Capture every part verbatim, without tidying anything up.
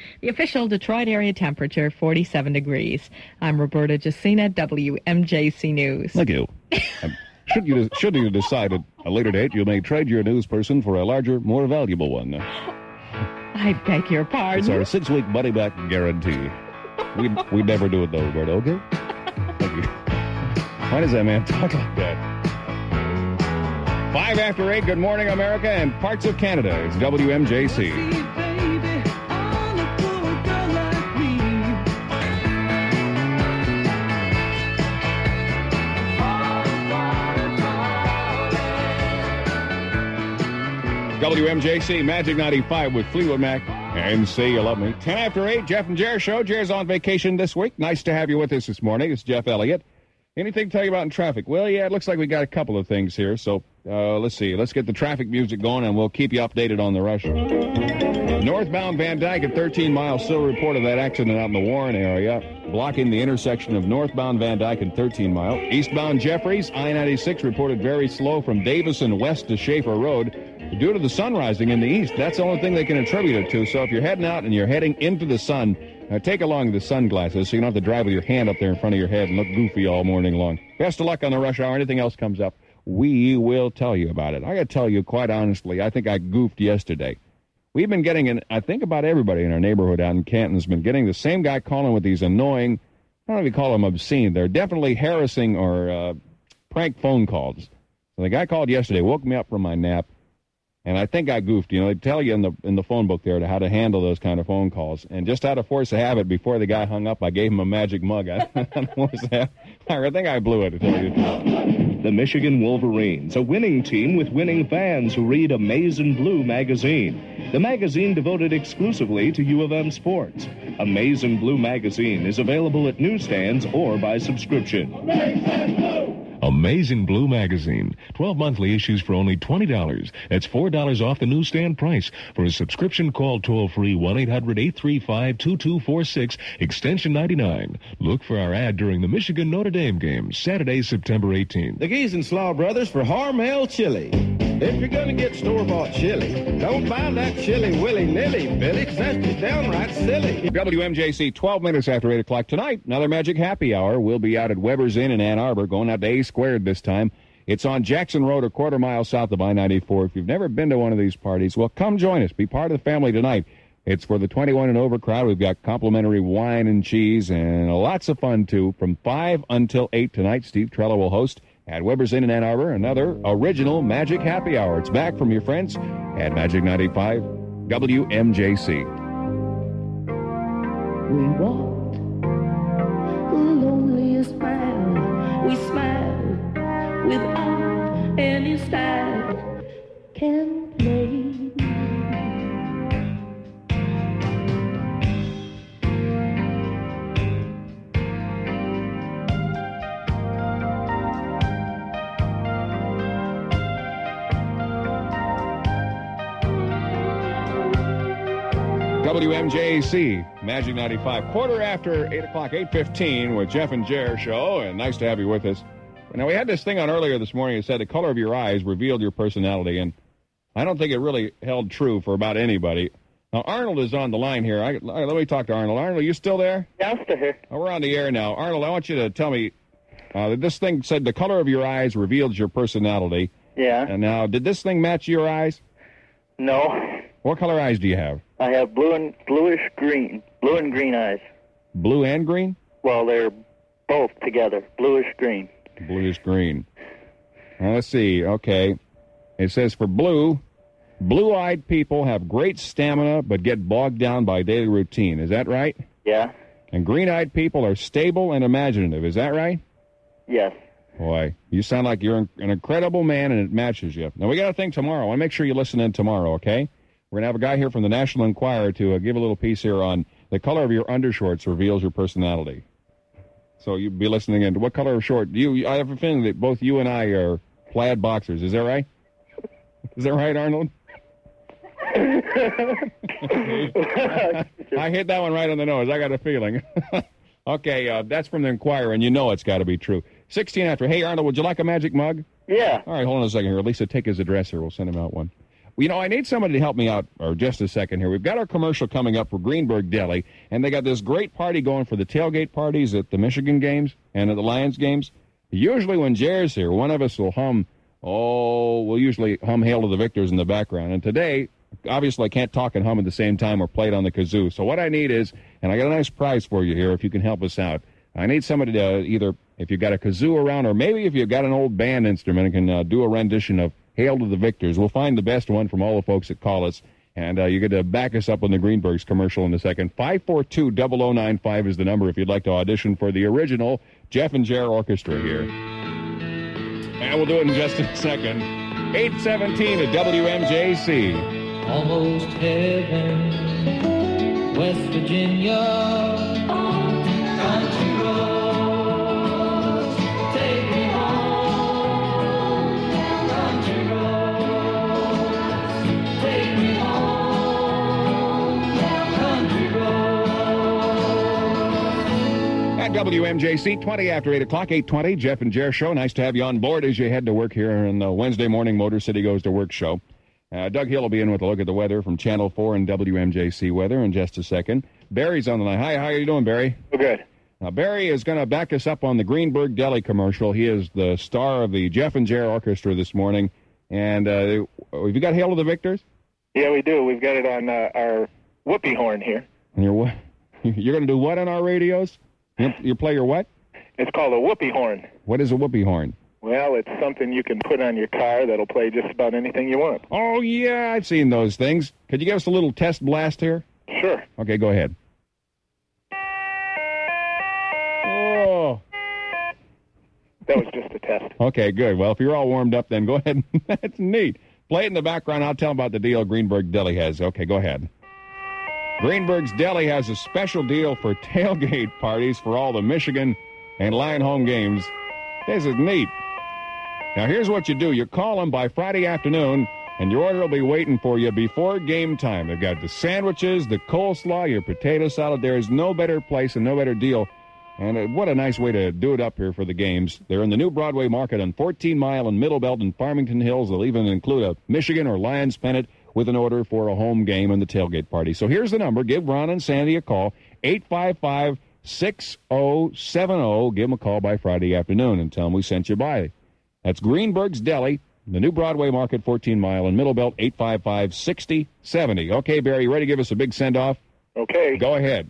The official Detroit area temperature, forty-seven degrees. I'm Roberta Jacina, W M J C News. Thank you. um, should you should you decide at a later date, you may trade your news person for a larger, more valuable one. I beg your pardon. It's our six-week money-back guarantee. We we never do it, though, Roberta, okay? Thank you. Why does that man talk like that? Five after eight, good morning, America, and parts of Canada. It's W M J C. W M J C, Magic ninety-five with Fleetwood Mac and Say You Love Me. ten after eight, Jeff and Jer show. Jer's on vacation this week. Nice to have you with us this morning. It's Jeff Elliott. Anything to tell you about in traffic? Well, yeah, it looks like we got a couple of things here. So uh, let's see. Let's get the traffic music going, and we'll keep you updated on the rush. Northbound Van Dyke at thirteen miles, still reported that accident out in the Warren area, blocking the intersection of northbound Van Dyke and thirteen mile. Eastbound Jeffries, I ninety-six reported very slow from Davison west to Schaefer Road due to the sun rising in the east. That's the only thing they can attribute it to. So if you're heading out and you're heading into the sun, uh, take along the sunglasses so you don't have to drive with your hand up there in front of your head and look goofy all morning long. Best of luck on the rush hour. Anything else comes up, we will tell you about it. I got to tell you, quite honestly, I think I goofed yesterday. We've been getting, an, I think about everybody in our neighborhood out in Canton has been getting the same guy calling with these annoying, I don't know if you call them obscene. They're definitely harassing or uh, prank phone calls. So the guy called yesterday, woke me up from my nap, and I think I goofed. You know, they tell you in the in the phone book there to how to handle those kind of phone calls. And just out of force of habit, before the guy hung up, I gave him a magic mug. I, I think I blew it, to tell you the truth. The Michigan Wolverines, a winning team with winning fans who read Amazin' Blue magazine. The magazine devoted exclusively to U of M sports. Amazin' Blue magazine is available at newsstands or by subscription. Amazin' Blue! Amazin' Blue magazine. twelve monthly issues for only twenty dollars. That's four dollars off the newsstand price. For a subscription, call toll-free one eight hundred eight three five two two four six, extension ninety-nine. Look for our ad during the Michigan-Notre Dame game, Saturday, September eighteenth. The Geese and Slaw Brothers for Hormel Chili. If you're going to get store-bought chili, don't buy that chili willy-nilly, Billy, 'cause that's just downright silly. W M J C, twelve minutes after eight o'clock tonight. Another Magic Happy Hour. We'll be out at Weber's Inn in Ann Arbor, going out to A Squared this time. It's on Jackson Road, a quarter mile south of I ninety-four. If you've never been to one of these parties, well, come join us. Be part of the family tonight. It's for the twenty-one and over crowd. We've got complimentary wine and cheese and lots of fun, too. From five until eight tonight, Steve Trello will host at Weber's Inn in Ann Arbor, another original Magic Happy Hour. It's back from your friends at Magic ninety-five W M J C. We walked the loneliest mile. We smiled without any style. Can play. W M J C, Magic ninety-five, quarter after eight o'clock, eight fifteen with Jeff and Jer show, and nice to have you with us. Now, we had this thing on earlier this morning that said the color of your eyes revealed your personality, and I don't think it really held true for about anybody. Now, Arnold is on the line here. I, let me talk to Arnold. Arnold, are you still there? Yeah, I'm still here. Oh, we're on the air now. Arnold, I want you to tell me, uh, that this thing said the color of your eyes reveals your personality. Yeah. And now, did this thing match your eyes? No. What color eyes do you have? I have blue and bluish green, blue and green eyes. Blue and green? Well, they're both together, bluish green. Bluish green. Now, let's see. Okay. It says for blue, blue-eyed people have great stamina but get bogged down by daily routine. Is that right? Yeah. And green-eyed people are stable and imaginative. Is that right? Yes. Boy, you sound like you're an incredible man, and it matches you. Now, we got a thing tomorrow. I want to make sure you listen in tomorrow, okay? We're going to have a guy here from the National Enquirer to uh, give a little piece here on the color of your undershorts reveals your personality. So you'll be listening in to what color of short. You, I have a feeling that both you and I are plaid boxers. Is that right? Is that right, Arnold? I hit that one right on the nose. I got a feeling. Okay, uh, that's from the Enquirer, and you know it's got to be true. sixteen after. Hey, Arnold, would you like a magic mug? Yeah. All right, hold on a second here. Lisa, take his address here. We'll send him out one. you know, I need somebody to help me out, or just a second here. We've got our commercial coming up for Greenberg Deli, and they got this great party going for the tailgate parties at the Michigan games and at the Lions games. Usually when Jer's here, one of us will hum, oh, we'll usually hum Hail to the Victors in the background. And today, obviously, I can't talk and hum at the same time or play it on the kazoo. So what I need is, and I got a nice prize for you here if you can help us out. I need somebody to either, if you've got a kazoo around, or maybe if you've got an old band instrument and can uh, do a rendition of Hail to the Victors. We'll find the best one from all the folks that call us, and uh, you get to back us up on the Greenbergs commercial in a second. five four two, zero zero nine five is the number if you'd like to audition for the original Jeff and Jer Orchestra here. And we'll do it in just a second. eight seventeen at W M J C. Almost heaven, West Virginia, country roads, take me home, country roads, take me home, country roads. At W M J C, twenty after eight o'clock, eight twenty, Jeff and Jer Show. Nice to have you on board as you head to work here in the Wednesday morning Motor City Goes to Work show. Uh, Doug Hill will be in with a look at the weather from Channel four and W M J C Weather in just a second. Barry's on the line. Hi, how are you doing, Barry? Oh, good. Now, Barry is going to back us up on the Greenberg Deli commercial. He is the star of the Jeff and Jer Orchestra this morning. And uh, have you got Hail to the Victors? Yeah, we do. We've got it on uh, our whoopee horn here. And you're what? You're going to do what on our radios? You, you play your what? It's called a whoopee horn. What is a whoopee horn? Well, it's something you can put on your car that'll play just about anything you want. Oh, yeah, I've seen those things. Could you give us a little test blast here? Sure. Okay, go ahead. Oh. That was just a test. Okay, good. Well, if you're all warmed up, then go ahead. That's neat. Play it in the background. I'll tell them about the deal Greenberg Deli has. Okay, go ahead. Greenberg's Deli has a special deal for tailgate parties for all the Michigan and Lion home games. This is neat. Now, here's what you do. You call them by Friday afternoon, and your order will be waiting for you before game time. They've got the sandwiches, the coleslaw, your potato salad. There is no better place and no better deal. And uh, what a nice way to do it up here for the games. They're in the new Broadway Market on fourteen mile and Middle Belt and Farmington Hills. They'll even include a Michigan or Lions pennant with an order for a home game and the tailgate party. So here's the number. Give Ron and Sandy a call, eight five five, six oh seven oh. Give them a call by Friday afternoon and tell them we sent you by. That's Greenberg's Deli, the new Broadway Market, fourteen mile and Middle Belt, eight five five, six oh seven oh. Okay, Barry, you ready to give us a big send-off? Okay. Go ahead.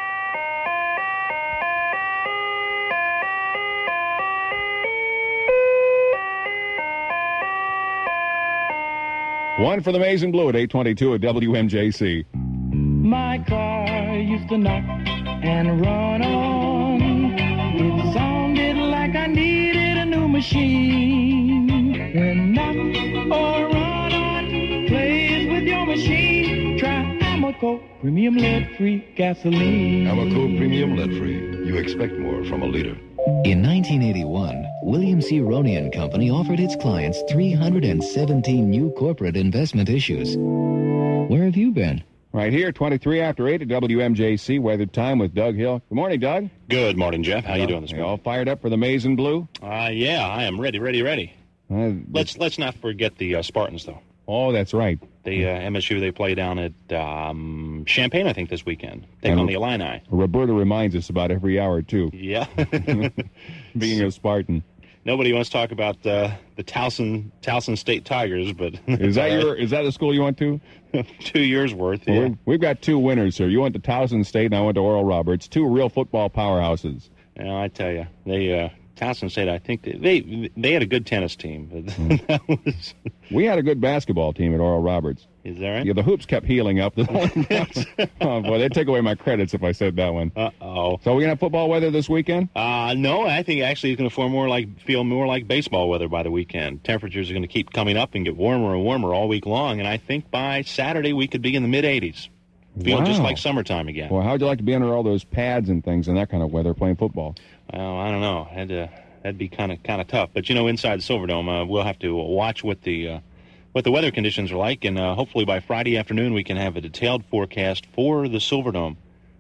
One for the Maize and Blue at eight twenty-two at W M J C. My car used to knock and run on. It sounded like I needed a new machine. When knock or run on plays with your machine, try Amoco Premium Lead-Free Gasoline. Amoco Premium Lead-Free. You expect more from a leader. In nineteen eighty-one, William C. Roney and Company offered its clients three hundred seventeen new corporate investment issues. Where have you been? Right here, twenty-three after eight at W M J C, Weather Time with Doug Hill. Good morning, Doug. Good morning, Jeff. How you doing this You morning? all fired up for the Maize and Blue? Uh, yeah, I am ready, ready, ready. Uh, Let's let's not forget the uh, Spartans, though. Oh, that's right. The uh, M S U, they play down at um, Champaign, I think, this weekend. Taking And- on the Illini. Roberta reminds us about every hour, too, Yeah. being a Spartan. Nobody wants to talk about uh, the Towson Towson State Tigers, but Is that your? Is that the school you went to? two years worth? Well, Yeah. we've, we've got two winners here. You went to Towson State, and I went to Oral Roberts. Two real football powerhouses. Well, I tell you, they uh, Towson State. I think they they, they had a good tennis team, but Mm. that was. We had a good basketball team at Oral Roberts. Is that right? Yeah, the hoops kept healing up. Oh, boy, they'd take away my credits if I said that one. Uh oh. So we're going to have football weather this weekend? Uh, no, I think actually it's going to feel more like feel more like baseball weather by the weekend. Temperatures are going to keep coming up and get warmer and warmer all week long, and I think by Saturday we could be in the mid eighties, feeling just Wow. like summertime again. Well, how'd you like to be under all those pads and things and that kind of weather playing football? Well, I don't know. That'd, uh, that'd be kind of kind of tough. But you know, inside the Silverdome, uh, we'll have to watch what the uh, what the weather conditions are like, and uh, hopefully by Friday afternoon we can have a detailed forecast for the Silverdome.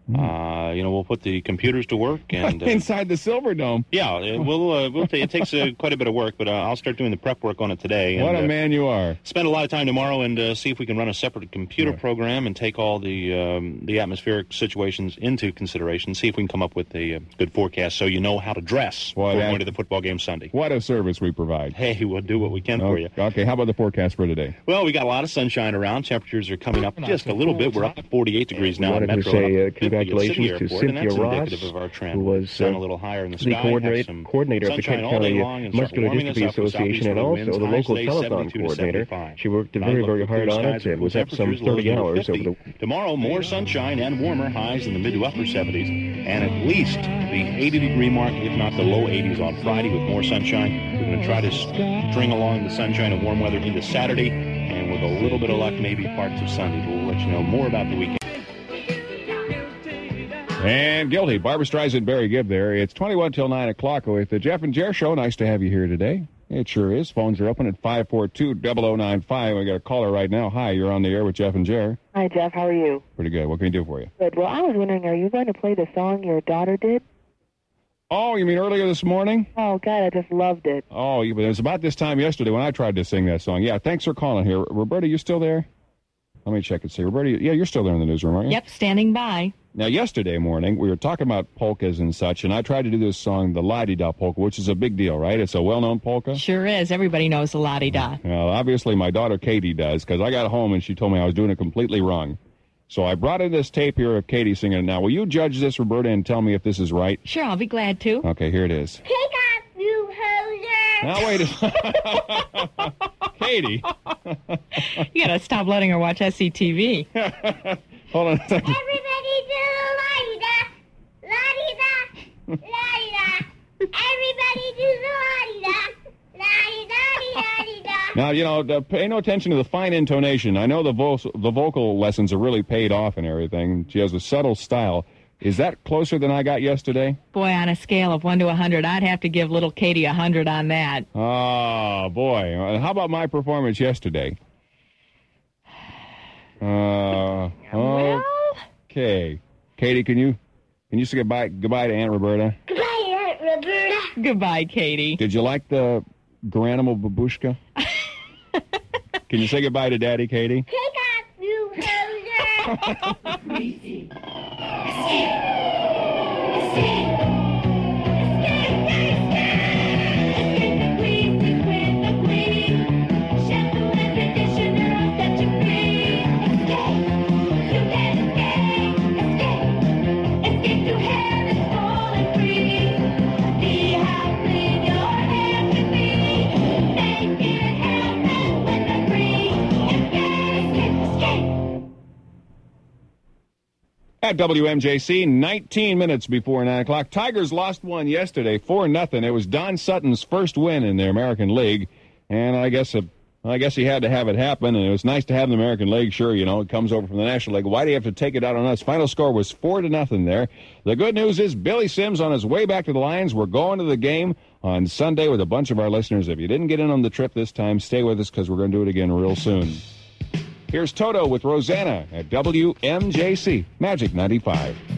Uh, you know, we'll put the computers to work and uh, inside the Silverdome. Yeah, it, we'll. Uh, we'll t- it takes uh, quite a bit of work, but uh, I'll start doing the prep work on it today. And, what a uh, man you are! Spend a lot of time tomorrow and uh, see if we can run a separate computer right. program and take all the um, the atmospheric situations into consideration. See if we can come up with a uh, good forecast, so you know how to dress well, for that, going to the football game Sunday. What a service we provide! Hey, we'll do what we can okay. for you. Okay, how about the forecast for today? Well, we got a lot of sunshine around. Temperatures are coming up just a little bit. We're up to forty-eight degrees now. I wanted in to Metro, say uh, up congratulations to Airport, Cynthia Ross, of our trend. who was Sun uh, a little higher in the, the sky, coordinator, coordinator of the Kent County Muscular Dystrophy Association and also the local telethon coordinator. She worked very, very hard on it. It was up some thirty hours over the... Tomorrow, more sunshine and warmer, highs in the mid to upper seventies, and at least the eighty-degree mark, if not the low eighties on Friday with more sunshine. We're going to try to string along the sunshine and warm weather into Saturday, and with a little bit of luck, maybe parts of Sunday. We'll let you know more about the weekend. And guilty. Barbara Streisand, Barry Gibb there. It's twenty-one till nine o'clock with the Jeff and Jer Show. Nice to have you here today. It sure is. Phones are open at five four two, zero zero nine five. We got a caller right now. Hi, you're on the air with Jeff and Jer. Hi, Jeff. How are you? Pretty good. What can we do for you? Good. Well, I was wondering, are you going to play the song your daughter did? Oh, you mean earlier this morning? Oh, God, I just loved it. Oh, it was about this time yesterday when I tried to sing that song. Yeah, thanks for calling here. Roberta, you still there? Let me check and see. Roberta, yeah, you're still there in the newsroom, aren't you? Yep, standing by. Now, yesterday morning, we were talking about polkas and such, and I tried to do this song, the La-Di-Da polka, which is a big deal, right? It's a well-known polka. Sure is. Everybody knows the La-Di-Da. Well, obviously, my daughter Katie does, because I got home and she told me I was doing it completely wrong. So I brought in this tape here of Katie singing it. Now, will you judge this, Roberta, and tell me if this is right? Sure, I'll be glad to. Okay, here it is. Take off, you hoser! Now, wait a Katie. You got to stop letting her watch S C T V. Hold on a second. Everybody do la-di-da, la-di-da, la-di-da. Everybody do the la-di-da, la-di-da-di-da-di-da. Now, you know, the, pay no attention to the fine intonation. I know the, vo- the vocal lessons are really paid off and everything. She has a subtle style. Is that closer than I got yesterday? Boy, on a scale of one to a hundred, I'd have to give little Katie a hundred on that. Oh, boy. How about my performance yesterday? Uh, well, okay. Katie, can you can you say goodbye goodbye to Aunt Roberta? Goodbye, Aunt Roberta. Goodbye, Katie. Did you like the Garanimal babushka? Can you say goodbye to Daddy, Katie? Take off, you hoser. At W M J C, nineteen minutes before nine o'clock. Tigers lost one yesterday, four nothing. It was Don Sutton's first win in the American League, and I guess uh, I guess he had to have it happen, and it was nice to have the American League. Sure, you know, it comes over from the National League. Why do you have to take it out on us? Final score was four to nothing there. The good news is Billy Sims on his way back to the Lions. We're going to the game on Sunday with a bunch of our listeners. If you didn't get in on the trip this time, stay with us because we're going to do it again real soon. Here's Toto with Rosanna at W M J C Magic ninety-five.